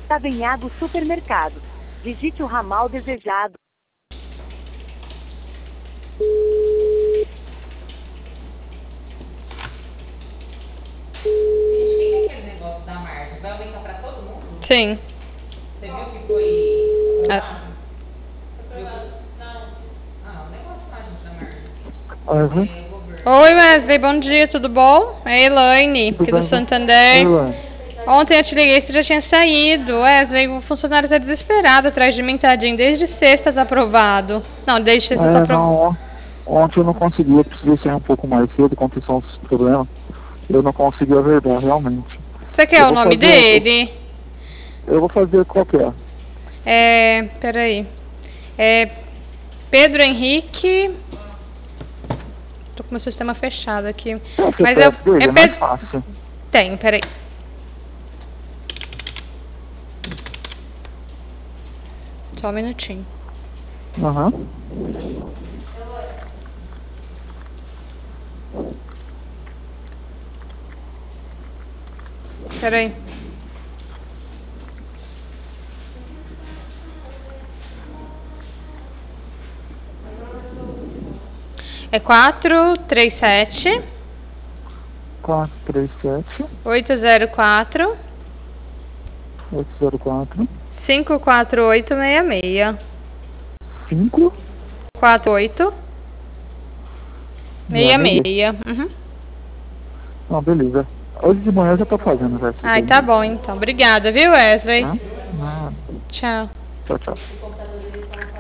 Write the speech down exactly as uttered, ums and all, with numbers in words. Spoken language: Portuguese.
está Venhado Supermercado. Digite o ramal desejado. Aquele negócio da margem vai aumentar para todo mundo? Sim. Você viu que foi Ah. aprovado? Não. Ah, o negócio lá, gente, da Uhum. margem. É, governo. Oi, Wesley, bom dia, tudo bom? É Elaine, Tudo aqui do bem? Santander. Oi, Ontem eu te liguei, você já tinha saído. Wesley, o funcionário tá desesperado atrás de mim, tadinho. Desde sexta tá aprovado. Não, desde sexta tá É, aprovado. não, ontem eu não consegui, eu precisei sair um pouco mais cedo, aconteceu uns problemas. Eu não consegui averbar, realmente. Você quer Eu o vou nome fazer, dele? Eu, eu vou fazer qualquer. É, peraí. É Pedro Henrique. Tô com o meu sistema fechado aqui. Tem o Mas eu. C P F dele? É É mais Pedro. fácil. Tem, peraí. Só um minutinho. Aham. Peraí. É quatro três sete quatro três sete, oito zero quatro oito zero quatro, cinco quatro oito seis seis. cinco, quatro oito seis seis seis. seis. Uhum. Não, beleza. Hoje de manhã eu já tô fazendo já isso Ai, daí. tá bom então. Obrigada, viu, Wesley? Tá? Ah, Tchau. tchau, tchau.